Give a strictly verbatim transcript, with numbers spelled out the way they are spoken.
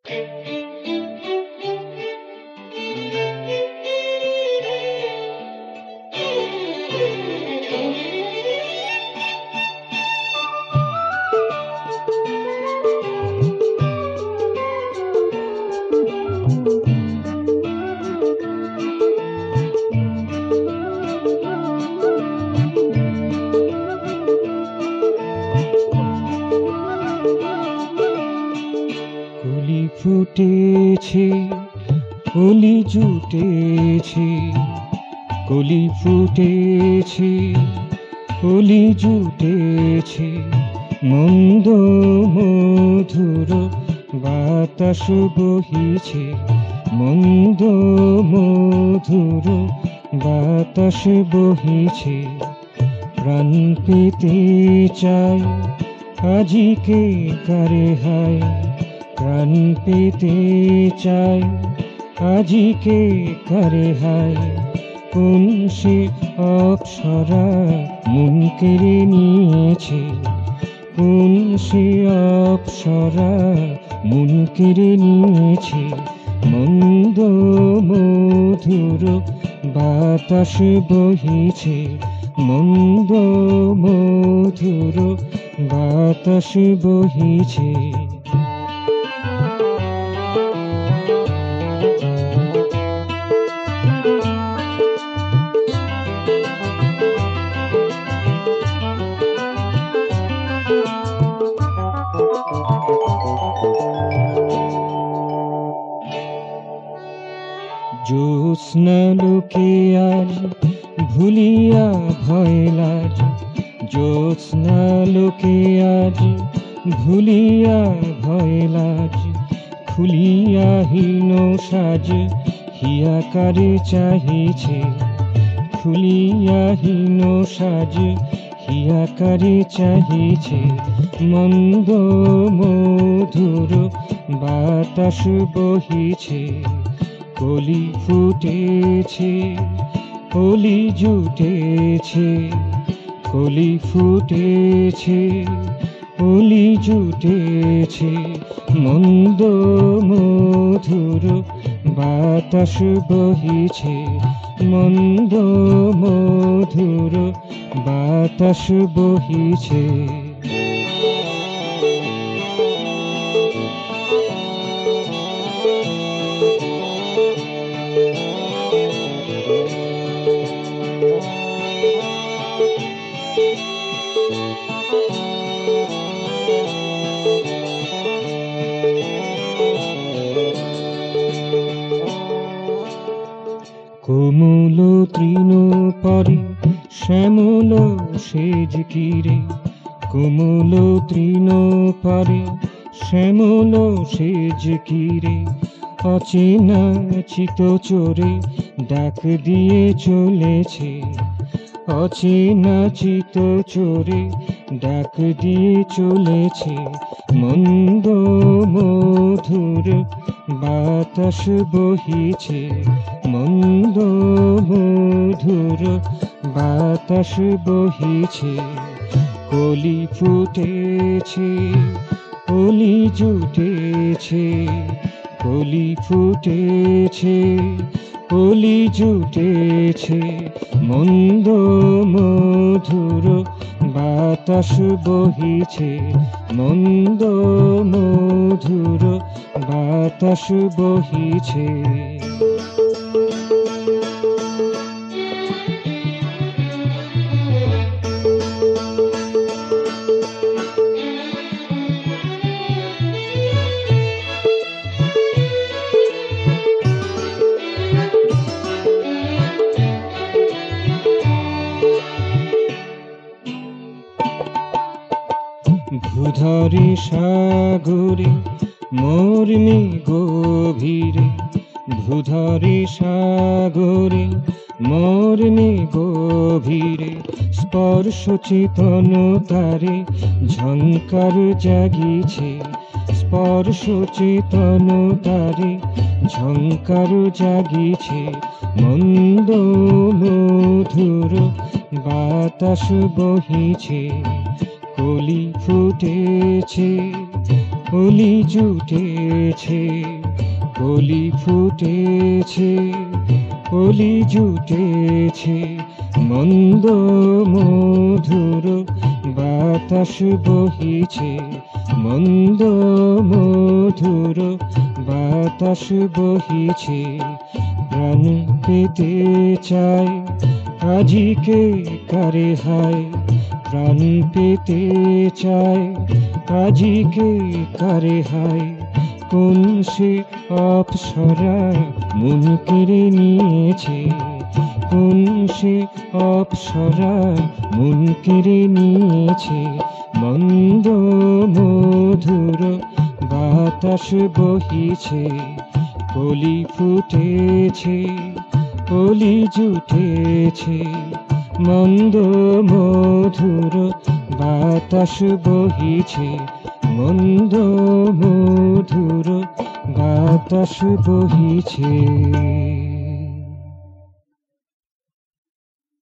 কলি ফুটেছে, কলি জুটেছে, কলি ফুটেছে, কলি জুটেছে, মন্দ মধুর বাতাস বহিছে, মন্দ মধুর বাতাস বহিছে। প্রাণ পেতে চাই আজিকে কারে হায়, প্রাণ পেতে চাই আজিকে কারে হায়। কোন সে অপ্সরা মন কেড়ে নিয়েছে, কোন সে অপ্সরা মন কেড়ে নিয়েছে। মন্দ মধুর বাতাস বহিছে, মন্দ মধুর বাতাস বহিছে। জ্যোৎস্না লোকে আজ ভুলিয়া ভয় লাজ, জ্যোৎস্না লোকে আজ ভুলিয়া ভয় লাজ। খুলিয়া হীন সাজ হিয়াকারে চাহিছে, খুলিয়া হীন সাজ হিয়াকারে চাহিছে। মন্দ মধুর বাতাস বহিছে, কলি ফুটেছে, কলি জুটেছে, কলি ফুটেছে, কলি জুটেছে। মন্দ মধুর বাতাস বহিছে, মন্দ মধুর বাতাস বহিছে। কোমল তৃণ পরে শ্যামল সেজ কিরে, কোমল তৃণ পরে শ্যামল সেজ কিরে। অচেনা চিত চোরে ডাক দিয়ে চলেছে, অচেনা চিত চোরে ডাক দিয়ে চলেছে। মন্দ মধুর বাতাস বহিছে, মন্দ মধুর বাতাস বহিছে। কলি ফুটেছে, কলি জুটেছে, কলি ফুটেছে, কলি জুটেছে। মন্দ মধুর বাতাস বহিছে, মন্দ মধুর বাতাস বহিছে। ভূধরে সাগরে মর্মে গভীরে, ভূধরে সাগরে মর্মে গভীরে। স্পর্শ চেতন তারে ঝঙ্কার জাগিছে, স্পর্শ চেতন তারে ঝঙ্কার জাগিছে। মন্দ মধুর বাতাস বহিছে, কলি ফুটেছে, কলি জুটেছে, কলি ফুটেছে, কলি জুটেছে, মন্দ মধুর বাতাস বহিছে, মন্দ মধুর বাতাস বহিছে। প্রাণ পেতে চায় আজিকে কারে হায়, প্রাণ পেতে চায় আজিকে কারে হায়। কোন সে অপ্সরা মন কেড়ে নিয়েছে, কোন সে অপ্সরা মন কেড়ে নিয়েছে। মন্দ মধুর বাতাস বহিছে, কলি ফুটেছে, কলি জুটেছে, মন্দ মধুর বাতাস বহিছে, মন্দ মধুর বাতাস বহিছে।